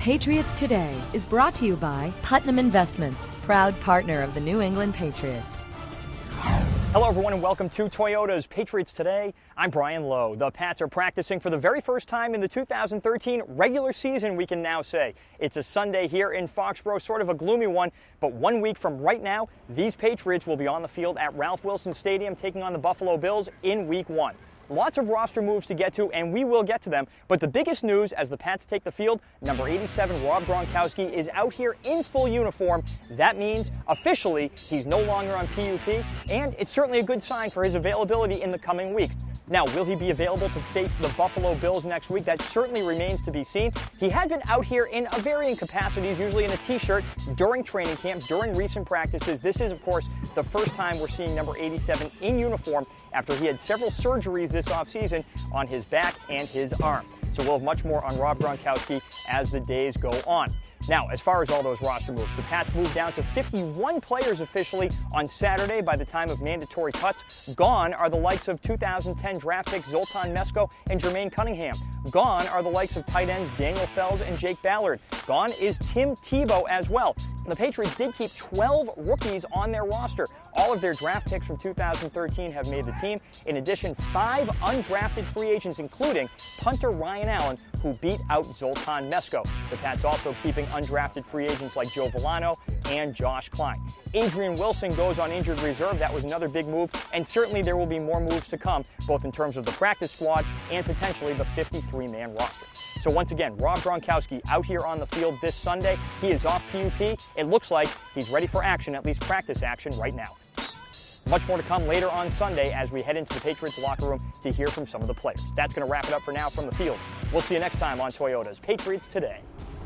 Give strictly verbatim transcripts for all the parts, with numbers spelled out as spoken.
Patriots Today is brought to you by Putnam Investments, proud partner of the New England Patriots. Hello, everyone, and welcome to Toyota's Patriots Today. I'm Brian Lowe. The Pats are practicing for the very first time in the two thousand thirteen regular season, we can now say. It's a Sunday here in Foxborough, sort of a gloomy one, but one week from right now, these Patriots will be on the field at Ralph Wilson Stadium taking on the Buffalo Bills in week one. Lots of roster moves to get to, and we will get to them. But the biggest news as the Pats take the field, number eighty-seven, Rob Gronkowski, is out here in full uniform. That means, officially, he's no longer on P U P, and it's certainly a good sign for his availability in the coming weeks. Now, will he be available to face the Buffalo Bills next week? That certainly remains to be seen. He had been out here in a varying capacities, usually in a T-shirt, during training camp, during recent practices. This is, of course, the first time we're seeing number eighty-seven in uniform after he had several surgeries this offseason on his back and his arm. So we'll have much more on Rob Gronkowski as the days go on. Now, as far as all those roster moves, the Pats moved down to fifty-one players officially on Saturday by the time of mandatory cuts. Gone are the likes of two thousand ten draft picks Zoltan Mesko and Jermaine Cunningham. Gone are the likes of tight ends Daniel Fells and Jake Ballard. Gone is Tim Tebow as well. The Patriots did keep twelve rookies on their roster. All of their draft picks from two thousand thirteen have made the team. In addition, five undrafted free agents, including punter Ryan Allen, who beat out Zoltan Mesko. The Pats also keeping undrafted free agents like Joe Villano and Josh Klein. Adrian Wilson goes on injured reserve. That was another big move, and certainly there will be more moves to come, both in terms of the practice squad and potentially the fifty-three man roster. So once again, Rob Gronkowski out here on the field this Sunday. He is off P U P. It looks like he's ready for action, at least practice action right now. Much more to come later on Sunday as we head into the Patriots locker room to hear from some of the players. That's going to wrap it up for now from the field. We'll see you next time on Toyota's Patriots Today.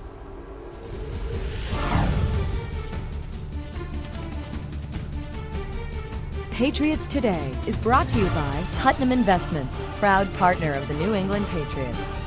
Patriots Today is brought to you by Putnam Investments, proud partner of the New England Patriots.